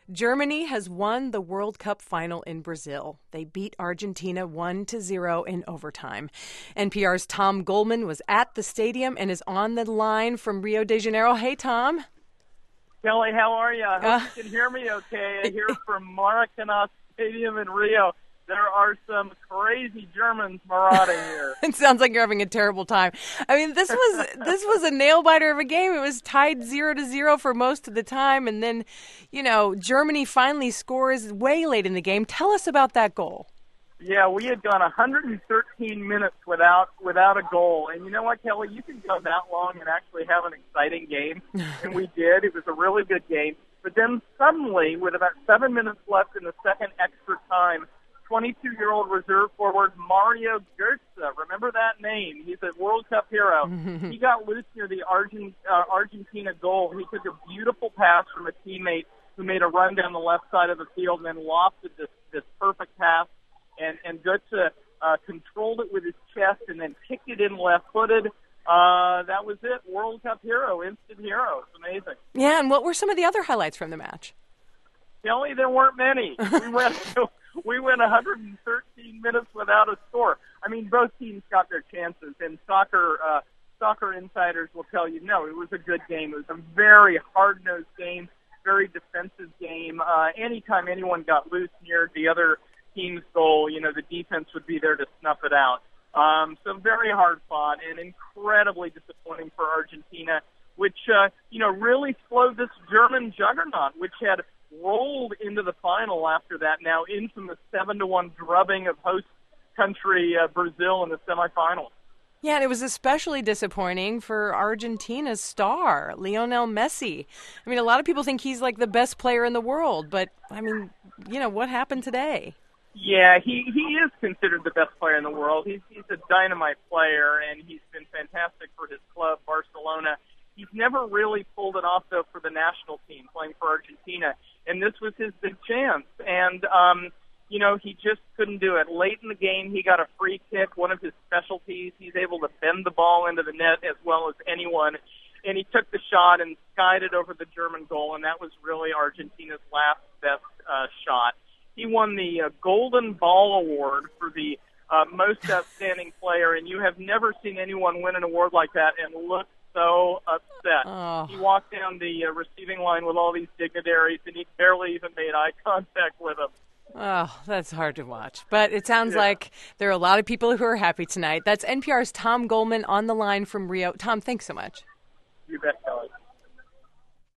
Germany has won the World Cup final in Brazil. They beat Argentina 1-0 in overtime. NPR's Tom Goldman was at the stadium and is on the line from Rio de Janeiro. Hey, Tom. Kelly, how are you? I hope you can hear me okay. I hear from Maracanã Stadium in Rio. There are some crazy Germans marauding here. It sounds like you're having a terrible time. I mean, this was a nail biter of a game. It was tied 0-0 for most of the time, and then, Germany finally scores way late in the game. Tell us about that goal. Yeah, we had gone 113 minutes without a goal, and you know what, Kelly? You can go that long and actually have an exciting game, and we did. It was a really good game, but then suddenly, with about 7 minutes left in the second extra time, 22-year-old reserve forward Mario Götze. Remember that name? He's a World Cup hero. He got loose near the Argentina goal. He took a beautiful pass from a teammate who made a run down the left side of the field and then lofted this perfect pass. And Götze controlled it with his chest and then kicked it in left-footed. That was it. World Cup hero, instant hero. It's amazing. Yeah, and what were some of the other highlights from the match? Kelly, there weren't many. We went 113 minutes without a score. I mean, both teams got their chances, and soccer insiders will tell you, no, it was a good game. It was a very hard-nosed game, very defensive game. Anytime anyone got loose near the other team's goal, the defense would be there to snuff it out. So very hard fought and incredibly disappointing for Argentina, which, really slowed this German juggernaut, which had rolled into the final after that now infamous 7-1 drubbing of host country Brazil in the semifinals. Yeah, and it was especially disappointing for Argentina's star, Lionel Messi. I mean, a lot of people think he's like the best player in the world, but, I mean, what happened today? Yeah, he is considered the best player in the world. He's a dynamite player, and he's been fantastic for his club, Barcelona. He's never really pulled it off, though, for the national team, playing for Argentina. And this was his big chance. And, he just couldn't do it. Late in the game, he got a free kick, one of his specialties. He's able to bend the ball into the net as well as anyone. And he took the shot and skied it over the German goal, and that was really Argentina's last best shot. He won the Golden Ball Award for the most outstanding player, and you have never seen anyone win an award like that and look so upset. Oh. He walked down the receiving line with all these dignitaries, and he barely even made eye contact with them. Oh, that's hard to watch. But it sounds like there are a lot of people who are happy tonight. That's NPR's Tom Goldman on the line from Rio. Tom, thanks so much. You bet.